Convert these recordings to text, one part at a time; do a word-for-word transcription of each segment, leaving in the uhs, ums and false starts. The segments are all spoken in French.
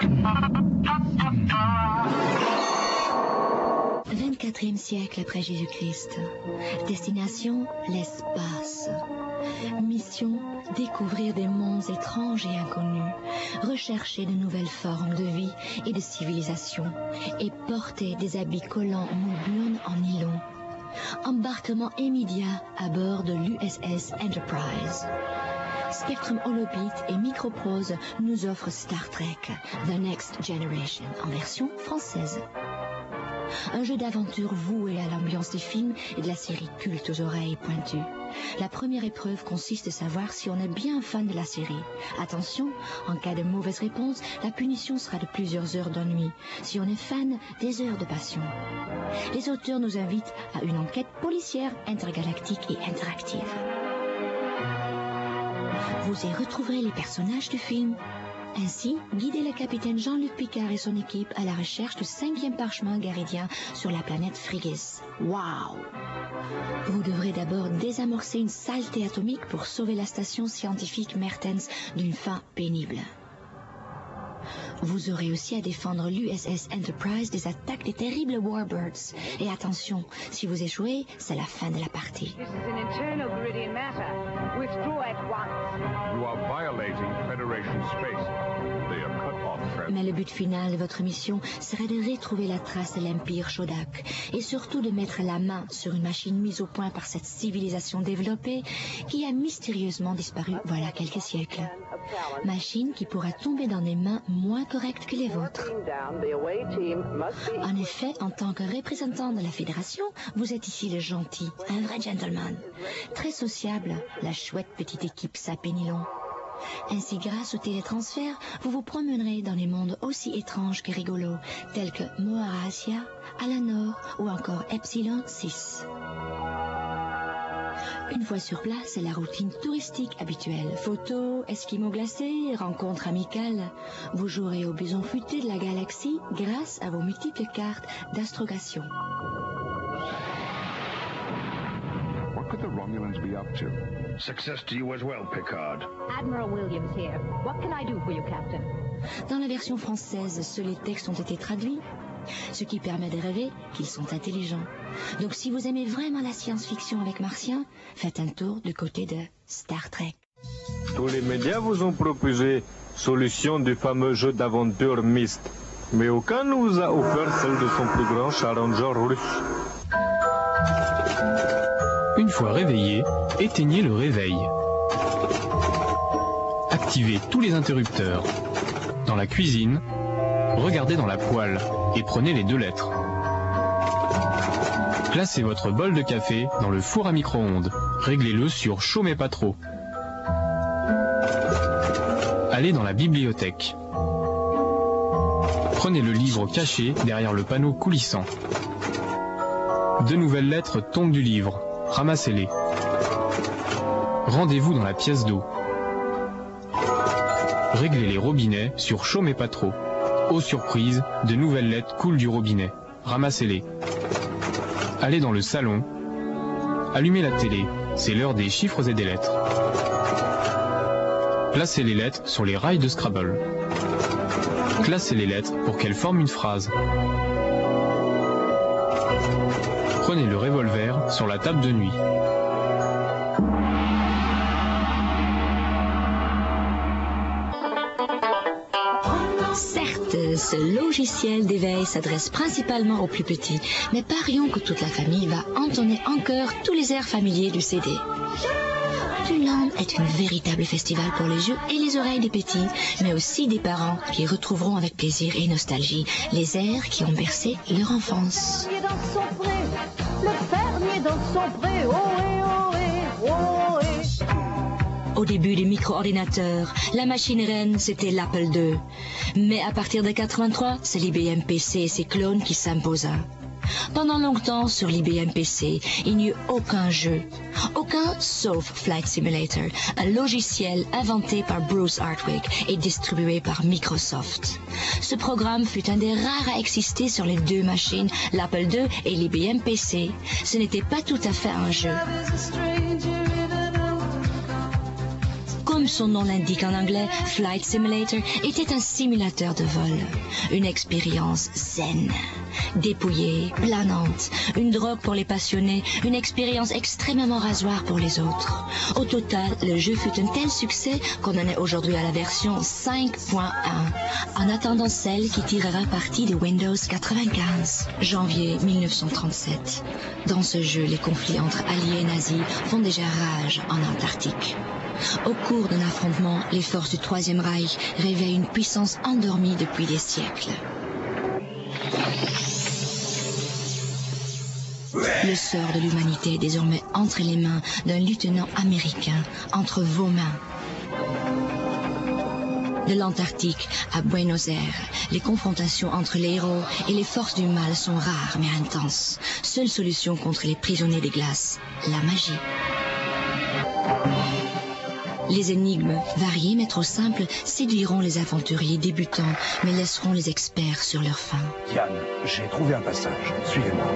vingt-quatrième siècle après Jésus-Christ. Destination, l'espace. Mission, découvrir des mondes étranges et inconnus, rechercher de nouvelles formes de vie et de civilisation, et porter des habits collants moulures en nylon. Embarquement immédiat à bord de l'U S S Enterprise. Spectrum Holobeat et Microprose nous offrent Star Trek, The Next Generation, en version française. Un jeu d'aventure voué à l'ambiance des films et de la série culte aux oreilles pointues. La première épreuve consiste à savoir si on est bien fan de la série. Attention, en cas de mauvaise réponse, la punition sera de plusieurs heures d'ennui. Si on est fan, des heures de passion. Les auteurs nous invitent à une enquête policière intergalactique et interactive. Vous y retrouverez les personnages du film. Ainsi, guidez le capitaine Jean-Luc Picard et son équipe à la recherche du cinquième parchemin garidien sur la planète Frigis. Waouh! Vous devrez d'abord désamorcer une saleté atomique pour sauver la station scientifique Mertens d'une fin pénible. Vous aurez aussi à défendre l'U S S Enterprise des attaques des terribles Warbirds. Et attention, si vous échouez, c'est la fin de la partie. This is an internal Viridian matter. Withdraw at once. You are violating Federation space. They are cut off. Mais le but final de votre mission serait de retrouver la trace de l'Empire Shodak et surtout de mettre la main sur une machine mise au point par cette civilisation développée qui a mystérieusement disparu voilà quelques siècles. Machine qui pourra tomber dans des mains moins correctes que les vôtres. En effet, en tant que représentant de la Fédération, vous êtes ici le gentil, un vrai gentleman. Très sociable, la chouette petite équipe Sapénilon. Ainsi, grâce au télétransfert, vous vous promènerez dans des mondes aussi étranges que rigolos, tels que Moarasia, Alanor ou encore Epsilon six. Une fois sur place, c'est la routine touristique habituelle. Photos, esquimaux glacés, rencontres amicales. Vous jouerez au bison futé de la galaxie grâce à vos multiples cartes d'astrogation. What could the Romulans be up to? Success to you as well, Picard. Admiral Williams here. What can I do for you, Captain? Dans la version française, seuls les textes ont été traduits, ce qui permet de rêver qu'ils sont intelligents. Donc si vous aimez vraiment la science-fiction avec Martiens, faites un tour du côté de Star Trek. Tous les médias vous ont proposé solution du fameux jeu d'aventure Myst, mais aucun ne vous a offert celle de son plus grand challenger russe. Une fois réveillé, éteignez le réveil. Activez tous les interrupteurs. Dans la cuisine, regardez dans la poêle et prenez les deux lettres. Placez votre bol de café dans le four à micro-ondes. Réglez-le sur chaud mais pas trop. Allez dans la bibliothèque. Prenez le livre caché derrière le panneau coulissant. Deux nouvelles lettres tombent du livre. Ramassez-les. Rendez-vous dans la pièce d'eau. Réglez les robinets sur chaud mais pas trop. Aux surprises, de nouvelles lettres coulent du robinet. Ramassez-les. Allez dans le salon. Allumez la télé. C'est l'heure des chiffres et des lettres. Placez les lettres sur les rails de Scrabble. Classez les lettres pour qu'elles forment une phrase. Prenez le revolver sur la table de nuit. Certes, ce logiciel d'éveil s'adresse principalement aux plus petits, mais parions que toute la famille va entonner en chœur tous les airs familiers du C D. Tuland est un véritable festival pour les yeux et les oreilles des petits, mais aussi des parents qui retrouveront avec plaisir et nostalgie les airs qui ont bercé leur enfance. Le fermier dans son pré, le fermier dans son pré, ohé, ohé, ohé. Au début des micro-ordinateurs, la machine reine, c'était l'Apple deux. Mais à partir de quatre-vingt-trois, c'est l'I B M P C et ses clones qui s'imposa. Pendant longtemps, sur l'I B M P C, il n'y eut aucun jeu. Aucun sauf Flight Simulator, un logiciel inventé par Bruce Hartwig et distribué par Microsoft. Ce programme fut un des rares à exister sur les deux machines, l'Apple deux et l'I B M P C. Ce n'était pas tout à fait un jeu. Comme son nom l'indique en anglais, Flight Simulator était un simulateur de vol. Une expérience zen, dépouillée, planante, une drogue pour les passionnés, une expérience extrêmement rasoir pour les autres. Au total, le jeu fut un tel succès qu'on en est aujourd'hui à la version cinq point un, en attendant celle qui tirera parti de Windows quatre-vingt-quinze. Janvier mille neuf cent trente-sept. Dans ce jeu, les conflits entre alliés et nazis font déjà rage en Antarctique. Au cours d'un affrontement, les forces du Troisième Reich réveillent une puissance endormie depuis des siècles. Le sort de l'humanité est désormais entre les mains d'un lieutenant américain, entre vos mains. De l'Antarctique à Buenos Aires, les confrontations entre les héros et les forces du mal sont rares mais intenses. Seule solution contre les prisonniers des glaces, la magie. Les énigmes, variées mais trop simples, séduiront les aventuriers débutants, mais laisseront les experts sur leur faim. Diane, j'ai trouvé un passage. Suivez-moi.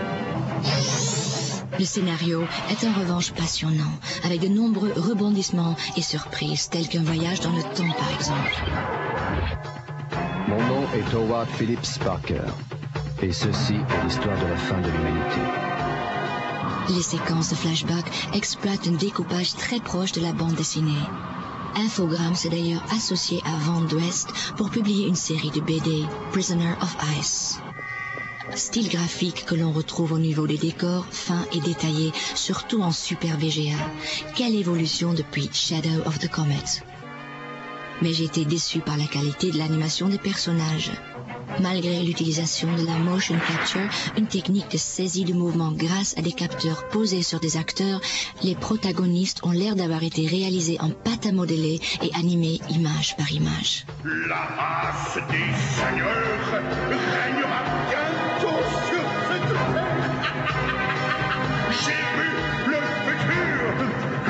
Le scénario est en revanche passionnant, avec de nombreux rebondissements et surprises, tels qu'un voyage dans le temps par exemple. Mon nom est Howard Phillips Parker, et ceci est l'histoire de la fin de l'humanité. Les séquences de flashback exploitent un découpage très proche de la bande dessinée. Infogrames s'est d'ailleurs associé à Vent d'Ouest pour publier une série de B D, Prisoner of Ice. Style graphique que l'on retrouve au niveau des décors, fins et détaillés, surtout en Super V G A. Quelle évolution depuis Shadow of the Comet. Mais j'ai été déçu par la qualité de l'animation des personnages. Malgré l'utilisation de la motion capture, une technique de saisie de mouvement grâce à des capteurs posés sur des acteurs, les protagonistes ont l'air d'avoir été réalisés en pâte à modeler et animés image par image. La race des seigneurs régnera bientôt sur cette terre. J'ai vu le futur.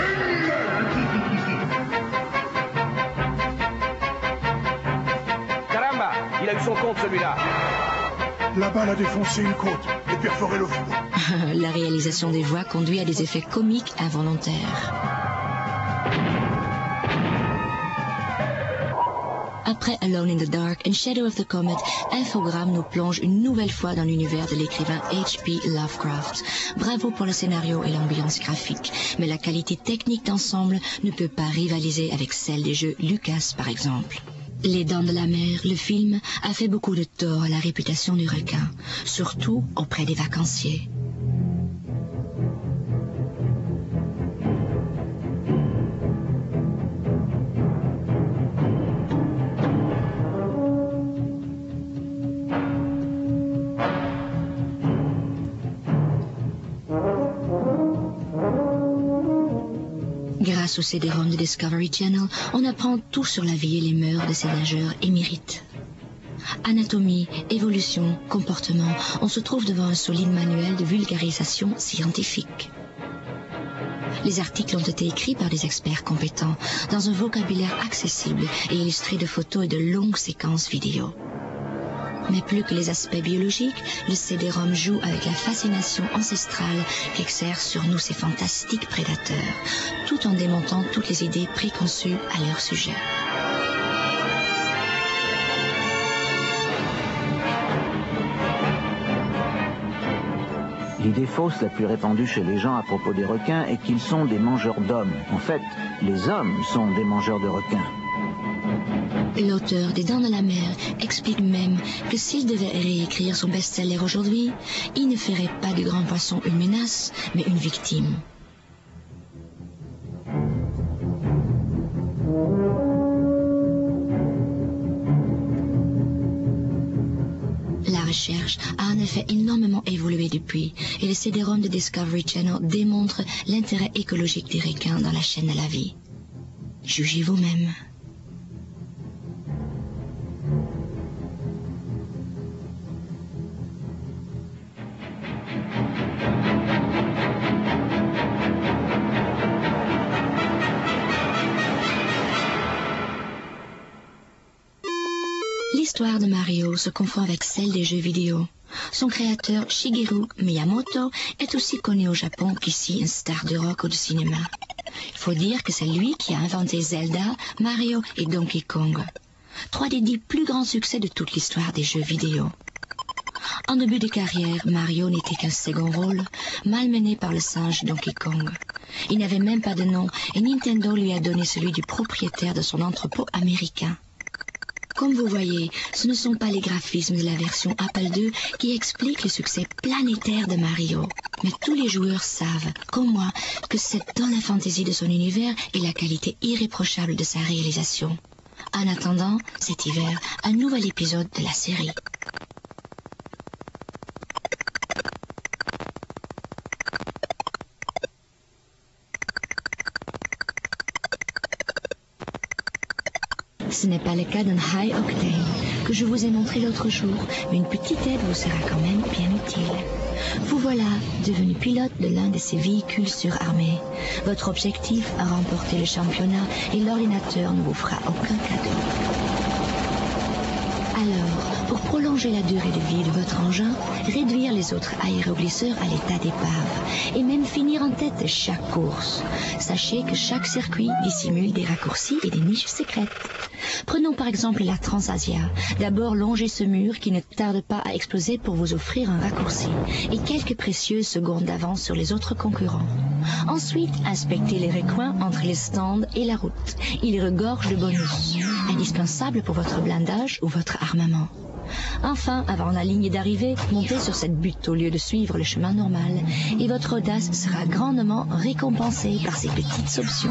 Caramba, il a eu son compte celui-là. La balle a défoncé une côte et perforé le front. La réalisation des voix conduit à des effets comiques involontaires. Après Alone in the Dark and Shadow of the Comet, Infogrames nous plonge une nouvelle fois dans l'univers de l'écrivain H P Lovecraft. Bravo pour le scénario et l'ambiance graphique, mais la qualité technique d'ensemble ne peut pas rivaliser avec celle des jeux Lucas par exemple. Les Dents de la Mer, le film, a fait beaucoup de tort à la réputation du requin, surtout auprès des vacanciers. Grâce au C D-ROM de Discovery Channel, on apprend tout sur la vie et les mœurs de ces nageurs émérites. Anatomie, évolution, comportement, on se trouve devant un solide manuel de vulgarisation scientifique. Les articles ont été écrits par des experts compétents, dans un vocabulaire accessible et illustré de photos et de longues séquences vidéo. Mais plus que les aspects biologiques, le C D-ROM joue avec la fascination ancestrale qu'exercent sur nous ces fantastiques prédateurs, tout en démontant toutes les idées préconçues à leur sujet. L'idée fausse la plus répandue chez les gens à propos des requins est qu'ils sont des mangeurs d'hommes. En fait, les hommes sont des mangeurs de requins. L'auteur des Dents de la Mer explique même que s'il devait réécrire son best-seller aujourd'hui, il ne ferait pas du grand poisson une menace, mais une victime. La recherche a en effet énormément évolué depuis, et le C D-ROM de Discovery Channel démontre l'intérêt écologique des requins dans la chaîne de la vie. Jugez vous-même. L'histoire de Mario se confond avec celle des jeux vidéo. Son créateur, Shigeru Miyamoto, est aussi connu au Japon qu'ici une star de rock ou de cinéma. Il faut dire que c'est lui qui a inventé Zelda, Mario et Donkey Kong. Trois des dix plus grands succès de toute l'histoire des jeux vidéo. En début de carrière, Mario n'était qu'un second rôle, malmené par le singe Donkey Kong. Il n'avait même pas de nom et Nintendo lui a donné celui du propriétaire de son entrepôt américain. Comme vous voyez, ce ne sont pas les graphismes de la version Apple deux qui expliquent le succès planétaire de Mario. Mais tous les joueurs savent, comme moi, que c'est dans la fantaisie de son univers et la qualité irréprochable de sa réalisation. En attendant, cet hiver, un nouvel épisode de la série. Ce n'est pas le cas d'un High Octane que je vous ai montré l'autre jour, mais une petite aide vous sera quand même bien utile. Vous voilà devenu pilote de l'un de ces véhicules surarmés. Votre objectif a remporté le championnat et l'ordinateur ne vous fera aucun cadeau. Alors, pour prolonger la durée de vie de votre engin, réduire les autres aéroglisseurs à l'état d'épave et même finir en tête de chaque course, sachez que chaque circuit dissimule des raccourcis et des niches secrètes. Prenons par exemple la Transasia. D'abord, longez ce mur qui ne tarde pas à exploser pour vous offrir un raccourci et quelques précieuses secondes d'avance sur les autres concurrents. Ensuite, inspectez les recoins entre les stands et la route. Ils regorgent de bonus, indispensables pour votre blindage ou votre armement. Enfin, avant la ligne d'arrivée, montez sur cette butte au lieu de suivre le chemin normal et votre audace sera grandement récompensée par ces petites options.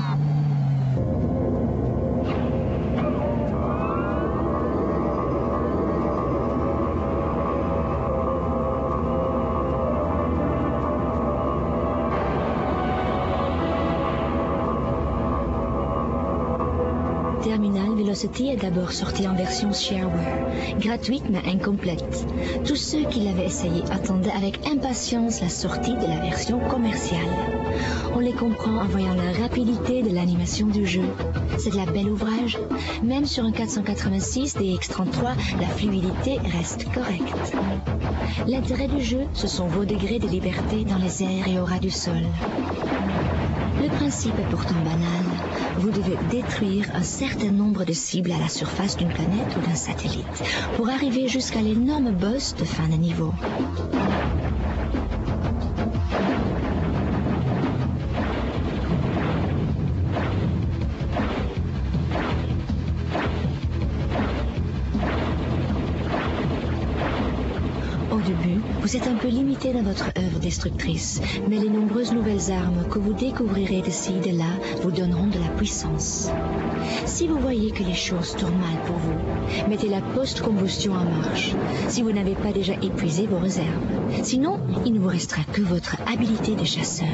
Terminal Velocity est d'abord sorti en version shareware, gratuite mais incomplète. Tous ceux qui l'avaient essayé attendaient avec impatience la sortie de la version commerciale. On les comprend en voyant la rapidité de l'animation du jeu. C'est de la belle ouvrage. Même sur un quatre cent quatre-vingt-six D X trente-trois, la fluidité reste correcte. L'intérêt du jeu, ce sont vos degrés de liberté dans les airs et au ras du sol. Le principe est pourtant banal. Vous devez détruire un certain nombre de cibles à la surface d'une planète ou d'un satellite pour arriver jusqu'à l'énorme boss de fin de niveau. Au début, vous êtes un peu limité dans votre œuvre destructrice, mais les nombreuses nouvelles armes que vous découvrirez de ci et de là vous donneront de la puissance. Si vous voyez que les choses tournent mal pour vous, mettez la post-combustion en marche, si vous n'avez pas déjà épuisé vos réserves. Sinon, il ne vous restera que votre habilité de chasseur.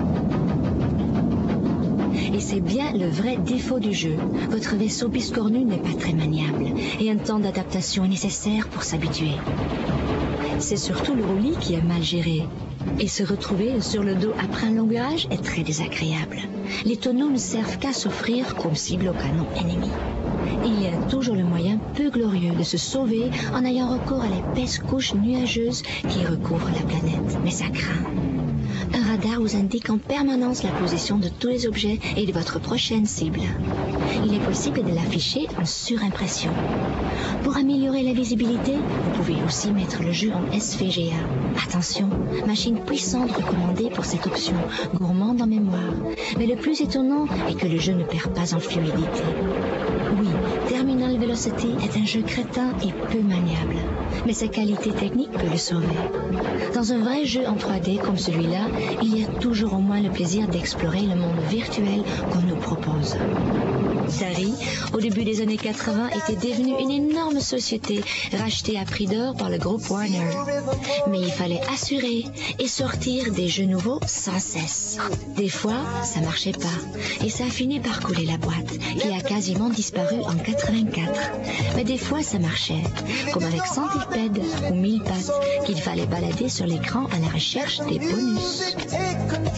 Et c'est bien le vrai défaut du jeu. Votre vaisseau biscornu n'est pas très maniable, et un temps d'adaptation est nécessaire pour s'habituer. C'est surtout le roulis qui est mal géré. Et se retrouver sur le dos après un long virage est très désagréable. Les tonneaux ne servent qu'à s'offrir comme cible au canon ennemi. Il y a toujours le moyen peu glorieux de se sauver en ayant recours à l'épaisse couche nuageuse qui recouvre la planète. Mais ça craint. Un radar vous indique en permanence la position de tous les objets et de votre prochaine cible. Il est possible de l'afficher en surimpression. Pour améliorer la visibilité, vous pouvez aussi mettre le jeu en S V G A. Attention, machine puissante recommandée pour cette option, gourmande en mémoire. Mais le plus étonnant est que le jeu ne perd pas en fluidité. Oui, Terminal Velocity est un jeu crétin et peu maniable, mais sa qualité technique peut le sauver. Dans un vrai jeu en trois D comme celui-là, il y a toujours au moins le plaisir d'explorer le monde virtuel qu'on nous propose. Atari, au début des années quatre-vingt, était devenue une énorme société rachetée à prix d'or par le groupe Warner. Mais il fallait assurer et sortir des jeux nouveaux sans cesse. Des fois, ça marchait pas et ça a fini par couler la boîte, qui a quasiment disparu en quatre-vingt-quatre. Mais des fois, ça marchait, comme avec Centipede ou Mille Pattes, qu'il fallait balader sur l'écran à la recherche des bonus.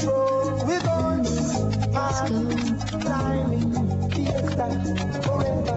Let's go.